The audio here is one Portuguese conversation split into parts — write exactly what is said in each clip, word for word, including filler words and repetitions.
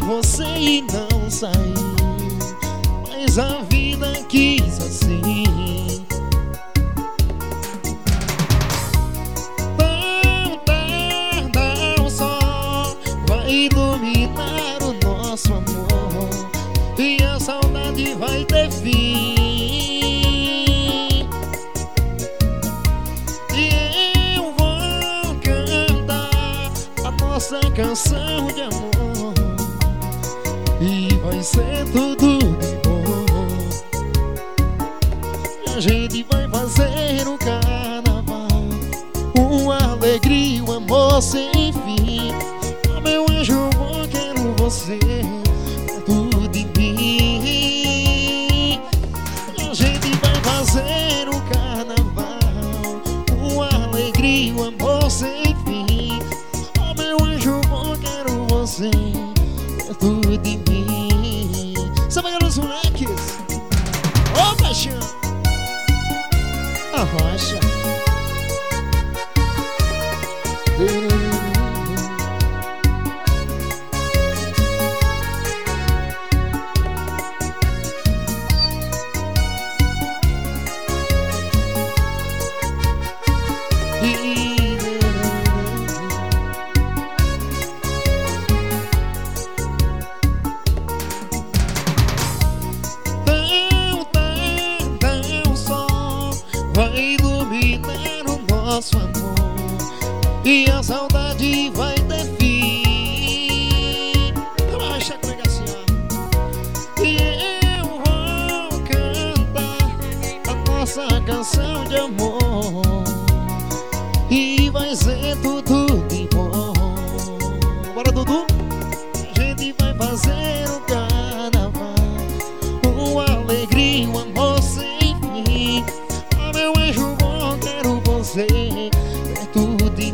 você e não saí, mas a vida quis assim. Tão tarde o sol vai iluminar o nosso amor, e a saudade vai ter fim. E eu vou cantar a nossa canção de amor, e vai ser tudo de bom. A gente vai fazer um carnaval, uma alegria, um amor sem fim. Oh, meu anjo bom, quero você perto de mim. A gente vai fazer um carnaval, uma alegria, um amor sem fim. Oh, meu anjo bom, quero você perto de mim. Sabe aqueles moleques? Ô, oh, paixão! A rocha. Vai iluminar o nosso amor, e a saudade vai ter fim. Relaxa, delegacia. E eu vou cantar a nossa canção de amor, e vai ser tudo de bom. Bora, Dudu. A gente vai fazer um carnaval, uma alegria, um amor sem fim. Meu anjo bom, quero você perto de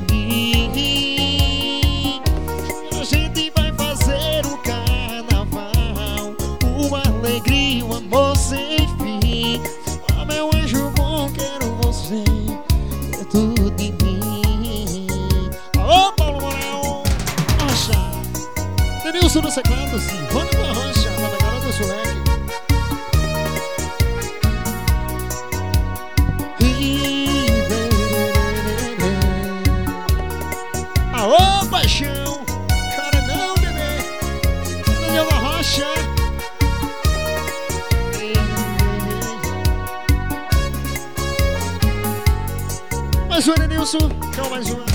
mim. A gente vai fazer um carnaval, uma alegria, um amor sem fim. Oh, meu anjo bom, quero você perto de mim. Alô, Paulo Moral, Rocha. Denilson no teclado, Silvano da Rocha, na pegada do Suleque. Alô, paixão, cara não, bebê. Daniel da Rocha. Mais uma, Denilson. Calma, mais uma.